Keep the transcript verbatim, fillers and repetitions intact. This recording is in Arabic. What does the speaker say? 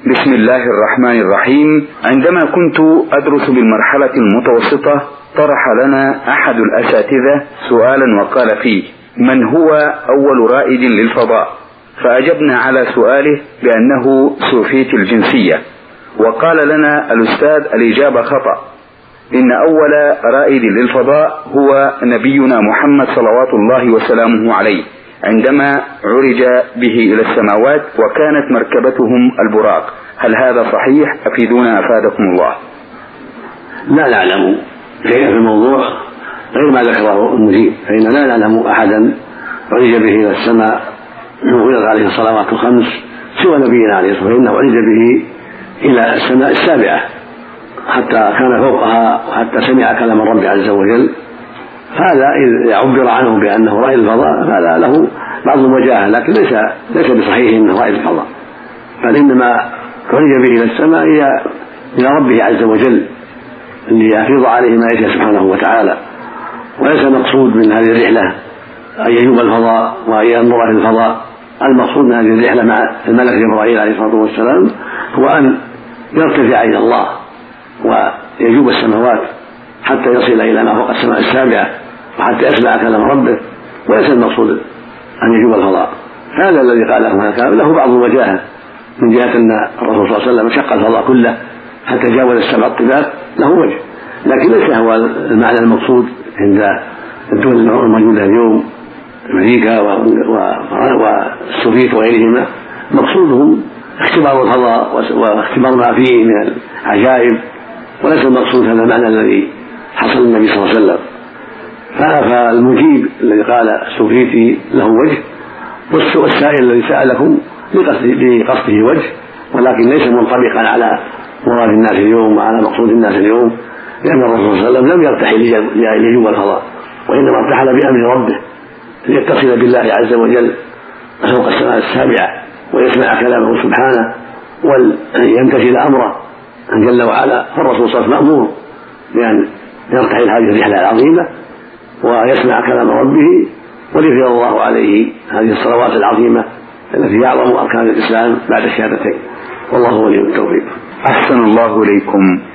بسم الله الرحمن الرحيم. عندما كنت أدرس بالمرحلة المتوسطة طرح لنا أحد الأساتذة سؤالا وقال فيه: من هو أول رائد للفضاء؟ فأجبنا على سؤاله بأنه سوفيتي الجنسية، وقال لنا الأستاذ الإجابة خطأ، إن أول رائد للفضاء هو نبينا محمد صلوات الله وسلامه عليه عندما عرج به إلى السماوات وكانت مركبتهم البراق. هل هذا صحيح؟ أفيدونا أفادكم الله. لا نعلم شيئا في الموضوع غير ما ذكره المجيب، فإن لا نعلم أحدا عرج به إلى السماء وفرض عليه الصلوات الخمس سوى نبينا عليه الصلاة والسلام، فإنه عرج به إلى السماء السابعة حتى كان فوقها وحتى سمع كلام الرب عز وجل. هذا إذا عبر عنه بأنه رائد الفضاء هذا له بعض الوجاهة، لكن ليس ليس بصحيح أنه رائد الفضاء، بل إنما عرج به إلى السماء إلى ربه عز وجل ليفيض عليه ما يشاء سبحانه وتعالى. وليس المقصود من هذه الرحلة أن يجوب الفضاء وأن ينظر في الفضاء، المقصود من هذه الرحلة مع الملك جبرائيل عليه الصلاة والسلام هو أن يرتفع إلى الله ويجوب السماوات حتى يصل إلى ما فوق السماء السابعة وحتى يسمع كلام ربه. وليس المقصود أن يجوب الفضاء. هذا الذي قاله هكذا له بعض الوجاهة من جهة أن الرسول صلى الله عليه وسلم شق الفضاء كله حتى جاوز السبع الطباق، له وجه، لكن ليس هو المعنى المقصود عند الدول الموجودة اليوم أمريكا والسوفيت وغيرهما. مقصودهم اختبار الفضاء واختبار ما فيه من العجائب، وليس المقصود هذا المعنى الذي حصل النبي صلى الله عليه وسلم. فالمجيب الذي قال السوفيتي له وجه، والسائل الذي سألكم بقصده وجه، ولكن ليس منطبقا على مراد الناس اليوم وعلى مقصود الناس اليوم، لأن الرسول صلى الله عليه وسلم لم يرتحل ليجوب الفضاء، وإنما ارتحل بأمر ربه ليتصل بالله عز وجل فوق السماء السابعة ويسمع كلامه سبحانه ويمتثل أمره جل وعلا. فالرسول صلى الله عليه وسلم مأمور بأن يرتحل هذه الرحلة العظيمة ويسمع كلام ربه وليفرض الله عليه هذه الصلوات العظيمة التي هي أعظم أركان الإسلام بعد الشهادتين. والله ولي التوفيق. أحسن الله إليكم.